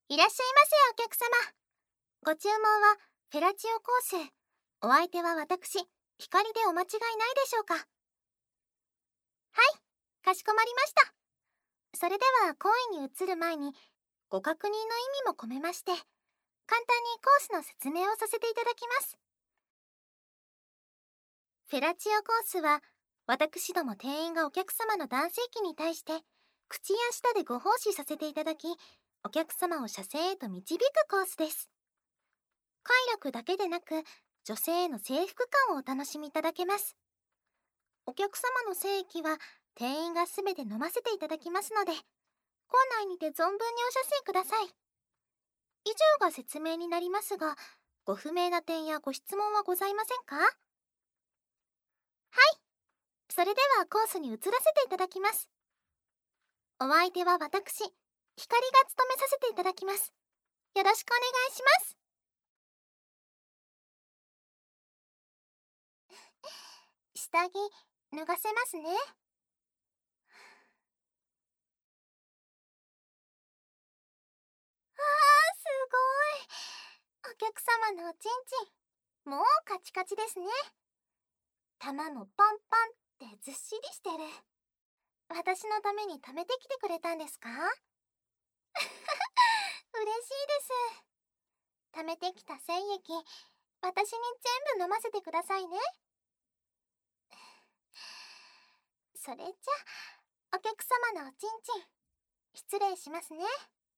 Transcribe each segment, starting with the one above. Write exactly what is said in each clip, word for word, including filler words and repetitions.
いらっしゃいませお客様。ご注文はフェラチオコース。お相手は私、光でお間違いないでしょうか。はい、かしこまりました。それでは行為に移る前にご確認の意味も込めまして簡単にコースの説明をさせていただきます。フェラチオコースは私ども店員がお客様の男性器に対して口や舌でご奉仕させていただき、お客様を射精へと導くコースです。快楽だけでなく女性への征服感をお楽しみいただけます。お客様の精液は店員がすべて飲ませていただきますので、校内にて存分にお射精ください。以上が説明になりますが、ご不明な点やご質問はございませんか？はい、それではコースに移らせていただきます。お相手は私、光が務めさせていただきます。よろしくお願いします。下着脱がせますね。あー、すごい。お客様のおちんちん、もうカチカチですね。玉もパンパンってずっしりしてる。私のために貯めてきてくれたんですか？嬉しいです。貯めてきた精液、私に全部飲ませてくださいね。それじゃお客様のおちんちん、失礼しますね。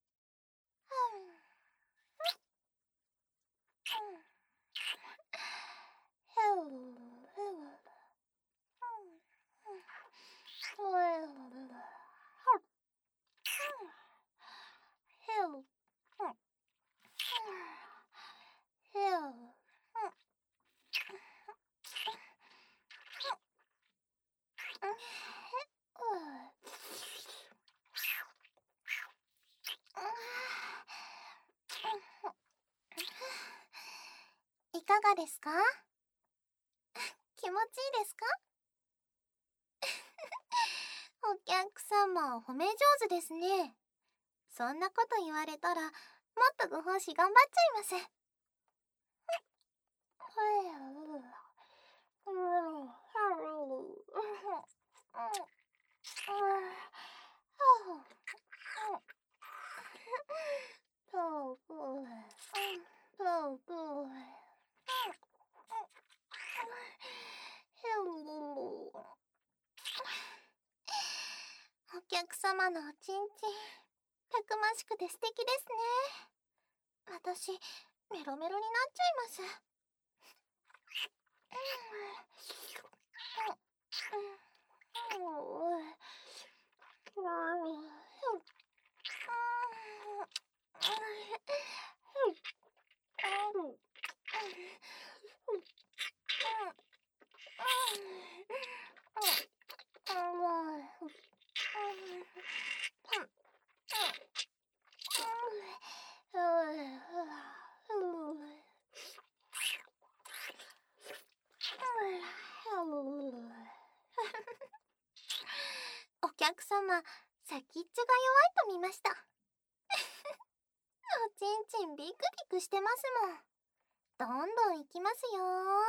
いかがですか？気持ちいいですか？お客様、褒め上手ですね。そんなこと言われたらもっとご奉仕頑張っちゃいます。お客様のおちんちん、たくましくて素敵ですね。私、メロメロになっちゃいます。お客様、先っちょが弱いと見ました。おちんちんビクビクしてますもん。どんどんいきますよ。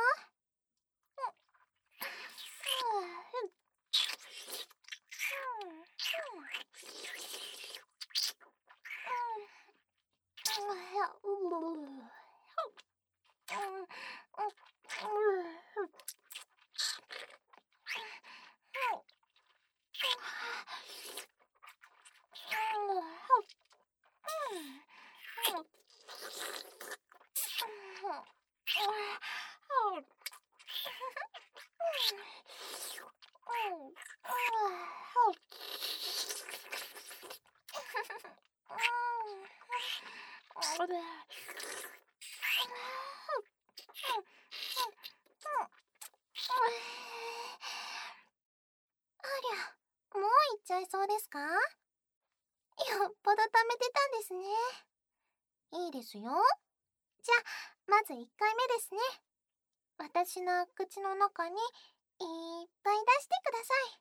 ありゃ、もう行っちゃいそうですか？よっぽど貯めてたんですね。いいですよ。じゃあ、まずいっかいめですね。私の口の中にいっぱい出してください。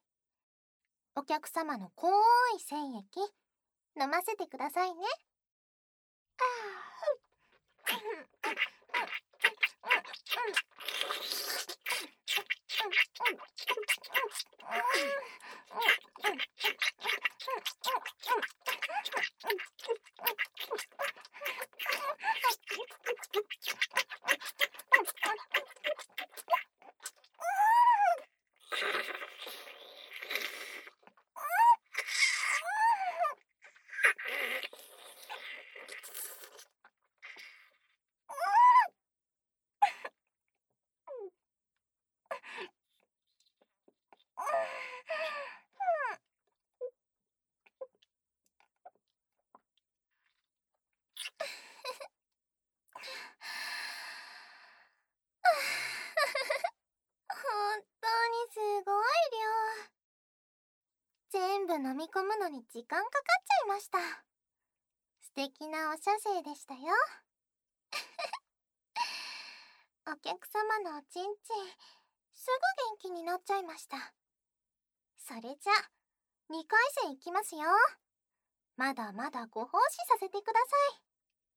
お客様の濃い精液、飲ませてくださいね。 本当にすごい量。全部飲み込むのに時間かかっちゃいました。素敵なお写生でしたよ。お客様のおちんちん、すぐ元気になっちゃいました。それじゃ、にかいせんいきますよ。まだまだご奉仕させてください。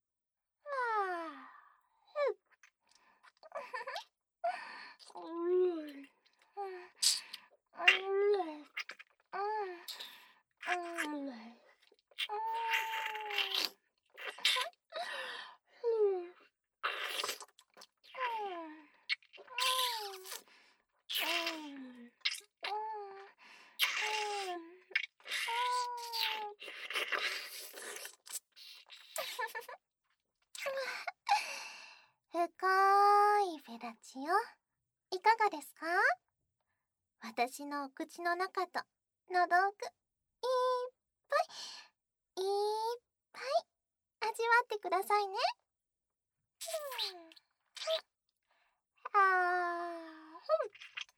深いフェラチオ、いかがですか？私のお口の中と喉奥、いっぱい、いっぱい味わってくださいね。あー、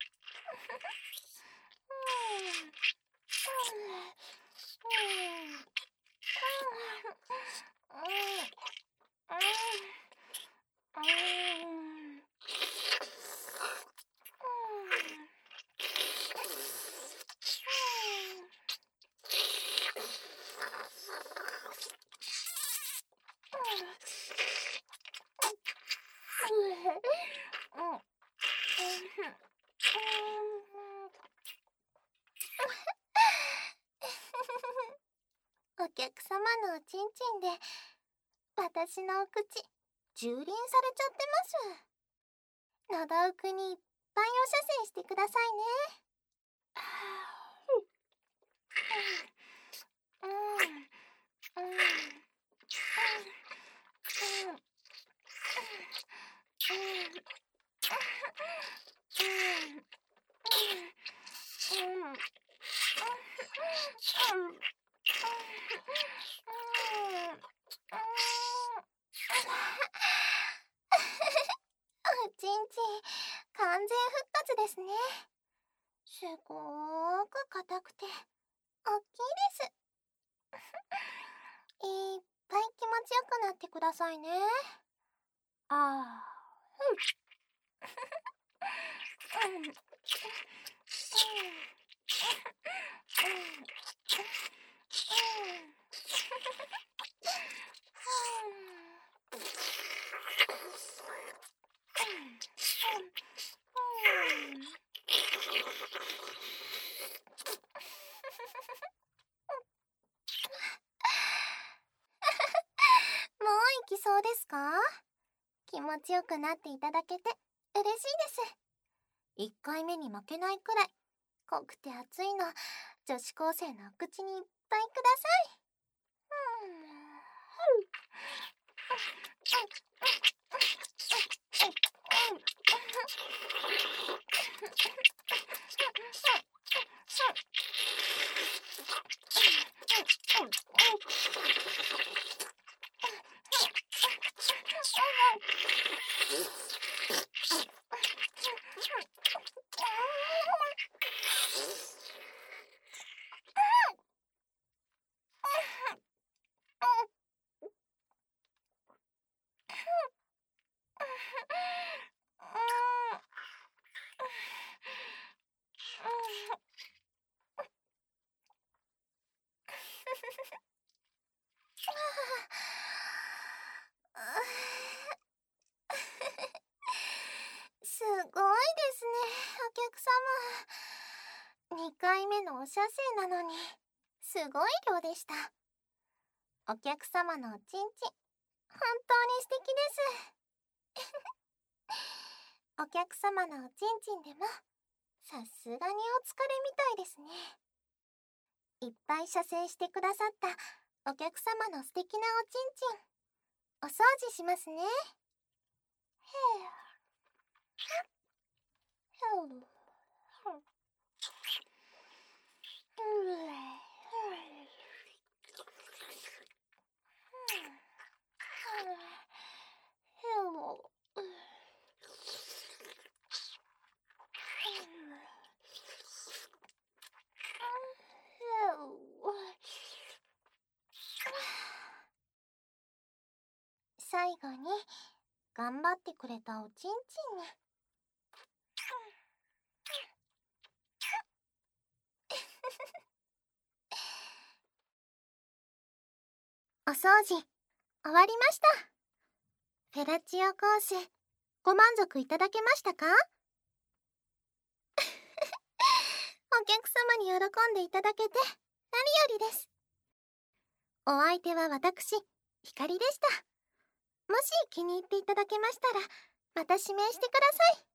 お客様のおちんちんで私のお口蹂躙されちゃってます。喉奥にいっぱいお射精してくださいね。おちんちん完全復活ですね。すごーく硬くておっきいです。いっぱい気持ちよくなってくださいね。あー、もう行きそうですか？気持ちよくなっていただけて嬉しいです。いっかいめに負けないくらい濃くて熱いの女子高生のお口にいっぱいください。 車線なのにすごい量でした。お客様のおちんちん、本当に素敵です。お客様のおちんちんでもさすがにお疲れみたいですね。いっぱい射精してくださったお客様の素敵なおちんちん、お掃除しますね。最後に頑張ってくれたおちんちんにお掃除終わりました。フェラチオコース、ご満足いただけましたか？お客様に喜んでいただけて何よりです。お相手は私、ひかりでした。もし気に入っていただけましたら、また指名してください。